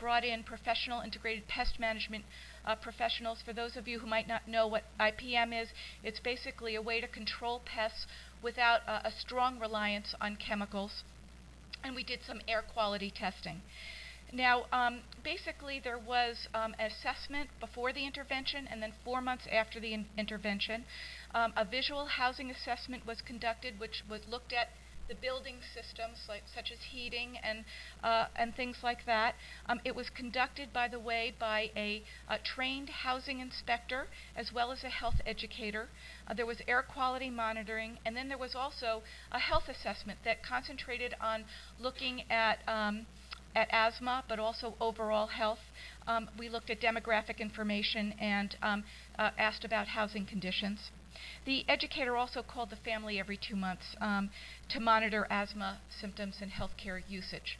brought in professional integrated pest management professionals. For those of you who might not know what IPM is, it's basically a way to control pests without a strong reliance on chemicals. And we did some air quality testing. Now, basically, there was an assessment before the intervention and then 4 months after the intervention. A visual housing assessment was conducted, which was looked at the building systems, such as heating and things like that. It was conducted, by the way, by a trained housing inspector as well as a health educator. There was air quality monitoring, and then there was also a health assessment that concentrated on looking at asthma, but also overall health. We looked at demographic information and asked about housing conditions. The educator also called the family every 2 months to monitor asthma symptoms and healthcare usage.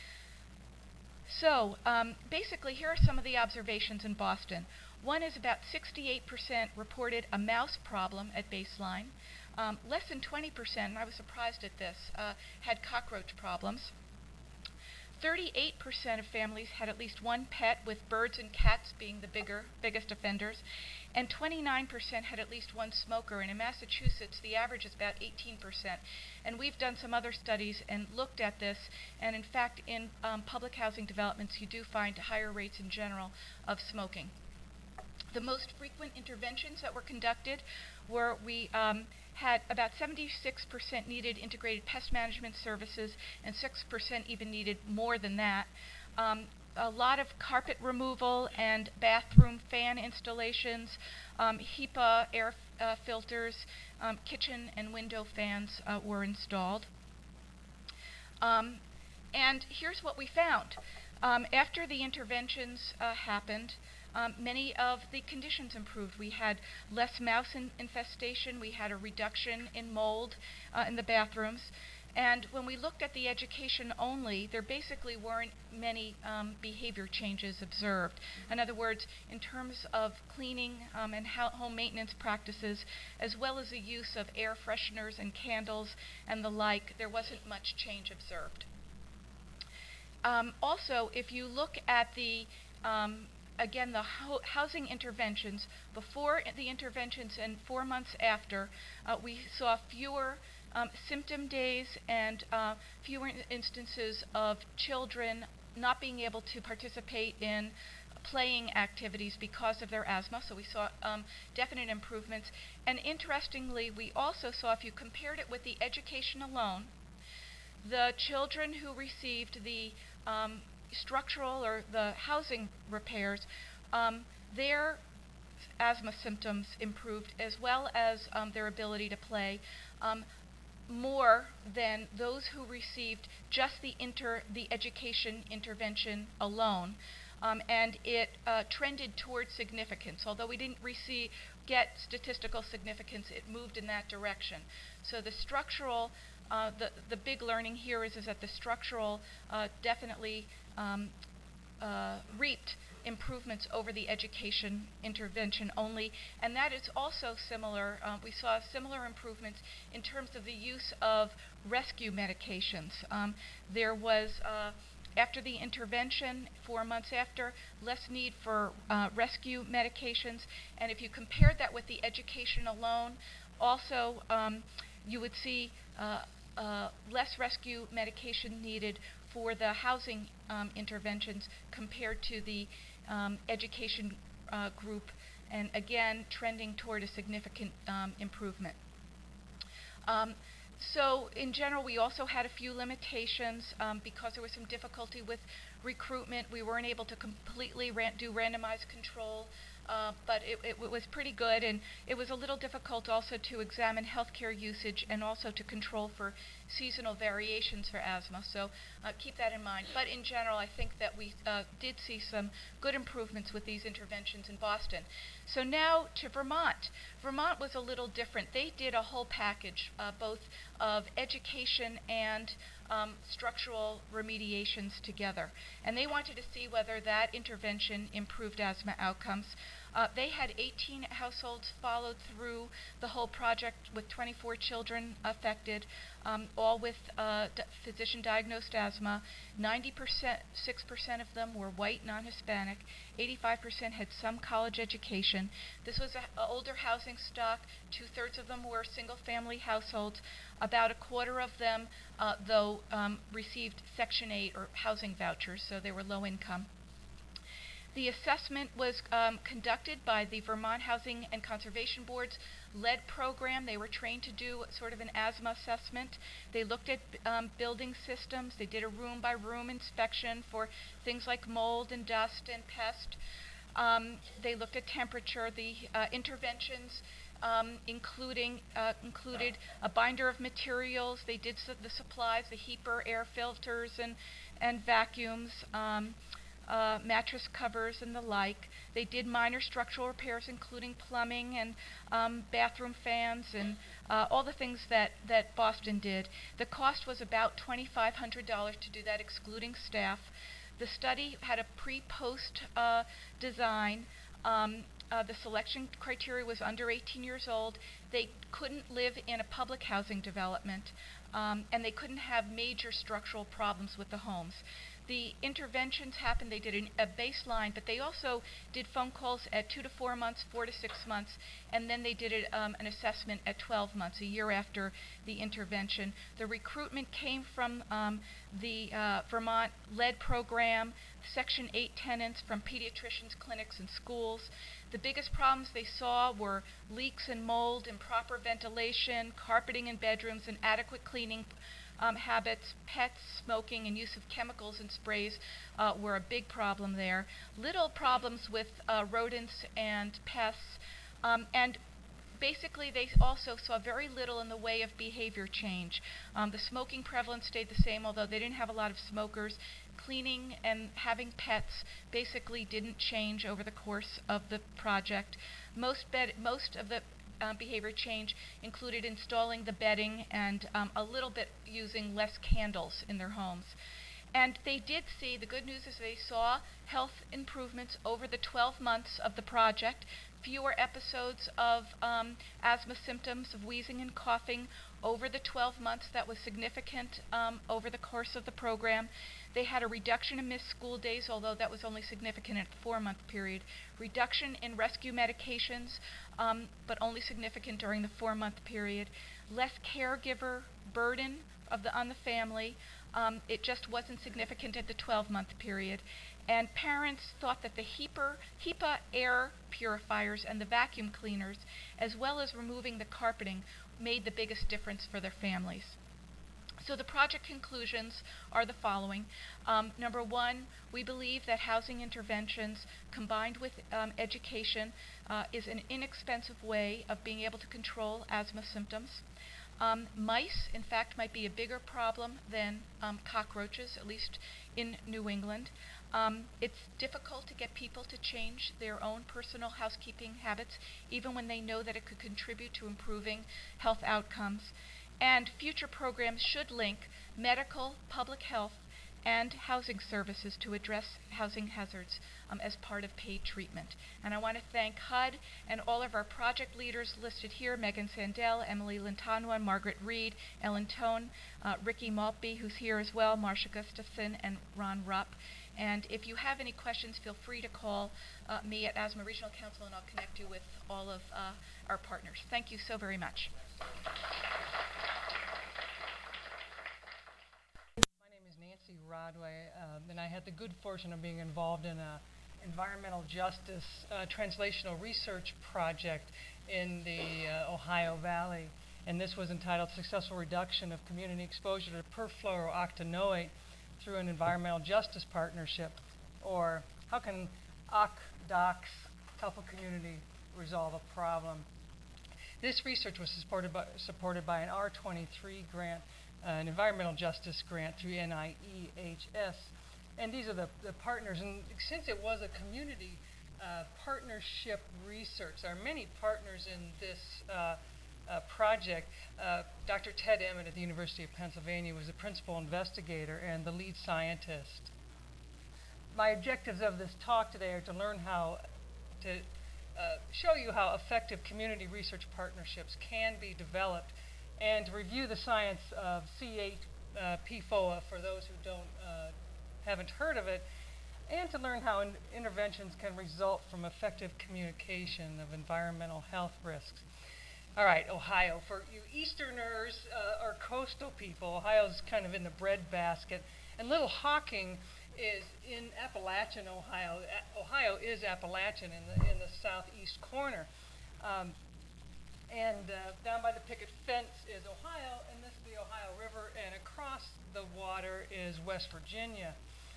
So basically, here are some of the observations in Boston. One is about 68% reported a mouse problem at baseline. Less than 20%, and I was surprised at this, had cockroach problems. 38% of families had at least one pet, with birds and cats being the biggest offenders, and 29% had at least one smoker. And in Massachusetts, the average is about 18%. And we've done some other studies and looked at this, and in fact, in public housing developments, you do find higher rates in general of smoking. The most frequent interventions that were conducted were we had about 76% needed integrated pest management services, and 6% even needed more than that. A lot of carpet removal and bathroom fan installations, HEPA air filters, kitchen and window fans were installed. And here's what we found. After the interventions happened, many of the conditions improved. We had less mouse infestation. We had a reduction in mold in the bathrooms. And when we looked at the education only, there basically weren't many behavior changes observed. In other words, in terms of cleaning and home maintenance practices, as well as the use of air fresheners and candles and the like, there wasn't much change observed. Also, if you look at the again, the housing interventions before the interventions and 4 months after, we saw fewer symptom days and fewer instances of children not being able to participate in playing activities because of their asthma. So we saw definite improvements. And interestingly, we also saw, if you compared it with the education alone, the children who received the structural or the housing repairs, their asthma symptoms improved, as well as their ability to play, more than those who received just the education intervention alone. And it trended towards significance. Although we didn't get statistical significance, it moved in that direction. So the structural, the big learning here is that the structural definitely reaped improvements over the education intervention only, and that is also similar. We saw similar improvements in terms of the use of rescue medications. There was, after the intervention, 4 months after, less need for rescue medications, and if you compared that with the education alone, also you would see less rescue medication needed for the housing interventions compared to the education group, and again trending toward a significant improvement. So in general, we also had a few limitations because there was some difficulty with recruitment. We weren't able to completely do randomized control, but it was pretty good, and it was a little difficult also to examine healthcare usage and also to control for seasonal variations for asthma. So keep that in mind. But in general, I think that we did see some good improvements with these interventions in Boston. So now to Vermont. Vermont was a little different. They did a whole package, both of education and structural remediations together. And they wanted to see whether that intervention improved asthma outcomes. They had 18 households followed through the whole project with 24 children affected, all with physician-diagnosed asthma. 6% of them were white, non-Hispanic. 85% had some college education. This was an older housing stock. 2/3 of them were single-family households. About a quarter of them, though, received Section 8 or housing vouchers, so they were low income. The assessment was conducted by the Vermont Housing and Conservation Board's lead program. They were trained to do sort of an asthma assessment. They looked at building systems. They did a room-by-room inspection for things like mold and dust and pest. They looked at temperature. The interventions included a binder of materials. They did the supplies, the HEPA air filters and vacuums. Mattress covers and the like. They did minor structural repairs, including plumbing and bathroom fans and all the things that Boston did. The cost was about $2,500 to do that, excluding staff. The study had a pre-post design. The selection criteria was under 18 years old. They couldn't live in a public housing development, and they couldn't have major structural problems with the homes. The interventions happened. They did a baseline, but they also did phone calls at 2 to 4 months, 4 to 6 months, and then they did an assessment at 12 months, a year after the intervention. The recruitment came from the Vermont lead program, Section 8 tenants from pediatricians, clinics, and schools. The biggest problems they saw were leaks and mold, improper ventilation, carpeting in bedrooms, inadequate cleaning habits. Pets, smoking, and use of chemicals and sprays were a big problem there. Little problems with rodents and pests, and basically they also saw very little in the way of behavior change. The smoking prevalence stayed the same, although they didn't have a lot of smokers. Cleaning and having pets basically didn't change over the course of the project. Most of the behavior change included installing the bedding and a little bit using less candles in their homes. And they did see, the good news is they saw health improvements over the 12 months of the project, fewer episodes of asthma symptoms, of wheezing and coughing over the 12 months. That was significant over the course of the program. They had a reduction in missed school days, although that was only significant at the 4-month period. Reduction in rescue medications, but only significant during the 4-month period. Less caregiver burden on the family. It just wasn't significant at the 12-month period. And parents thought that the HEPA air purifiers and the vacuum cleaners, as well as removing the carpeting, made the biggest difference for their families. So the project conclusions are the following. Number one, we believe that housing interventions combined with education is an inexpensive way of being able to control asthma symptoms. Mice, in fact, might be a bigger problem than cockroaches, at least in New England. It's difficult to get people to change their own personal housekeeping habits, even when they know that it could contribute to improving health outcomes. And future programs should link medical, public health, and housing services to address housing hazards as part of paid treatment. And I want to thank HUD and all of our project leaders listed here, Megan Sandell, Emily Lintanwa, Margaret Reed, Ellen Tone, Ricky Maltby, who's here as well, Marcia Gustafson, and Ron Rupp. And if you have any questions, feel free to call me at Asthma Regional Council, and I'll connect you with all of our partners. Thank you so very much. Nancy Rodway, and I had the good fortune of being involved in an environmental justice translational research project in the Ohio Valley, and this was entitled Successful Reduction of Community Exposure to Perfluorooctanoate through an Environmental Justice Partnership, or how can OCDocs help a community resolve a problem. This research was supported by an R23 grant, an environmental justice grant through NIEHS. And these are the partners. And since it was a community partnership research, there are many partners in this project. Dr. Ted Emmett at the University of Pennsylvania was the principal investigator and the lead scientist. My objectives of this talk today are to learn how to show you how effective community research partnerships can be developed, and to review the science of C8 PFOA for those who haven't heard of it, and to learn how interventions can result from effective communication of environmental health risks. All right, Ohio. For you Easterners or coastal people, Ohio's kind of in the breadbasket. And Little Hocking is in Appalachian, Ohio. Ohio is Appalachian in the southeast corner. Down by the picket fence is Ohio, and this is the Ohio River, and across the water is West Virginia.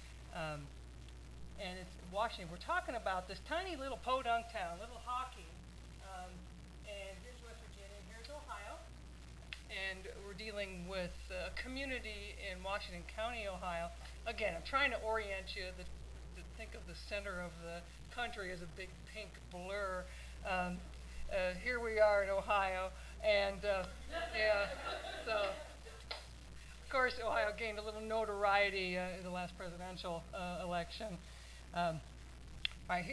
And it's Washington. We're talking about this tiny little podunk town, Little Hocking. And here's West Virginia, here's Ohio. And we're dealing with a community in Washington County, Ohio. Again, I'm trying to orient you to think of the center of the country as a big pink blur. Here we are in Ohio, and yeah, so of course Ohio gained a little notoriety in the last presidential election. All right,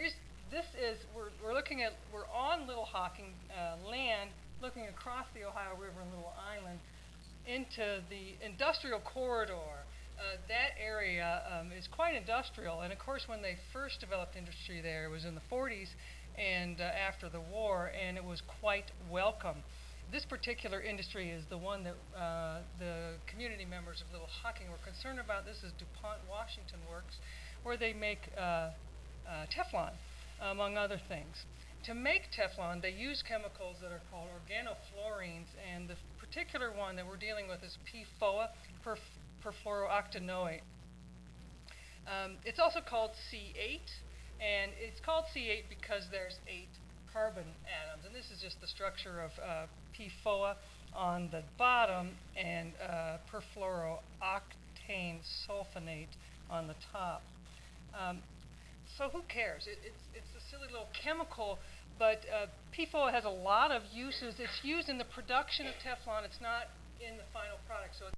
we're on Little Hocking land, looking across the Ohio River and Little Island into the industrial corridor. That area is quite industrial, and of course when they first developed industry there, it was in the 40s and after the war, and it was quite welcome. This particular industry is the one that the community members of Little Hocking were concerned about. This is DuPont Washington Works, where they make Teflon, among other things. To make Teflon, they use chemicals that are called organofluorines, and the particular one that we're dealing with is PFOA, perfluorooctanoate. It's also called C8, and it's called C8 because there's 8 carbon atoms, and this is just the structure of PFOA on the bottom and perfluorooctane sulfonate on the top. So who cares? It's a silly little chemical, but PFOA has a lot of uses. It's used in the production of Teflon. It's not in the final product, so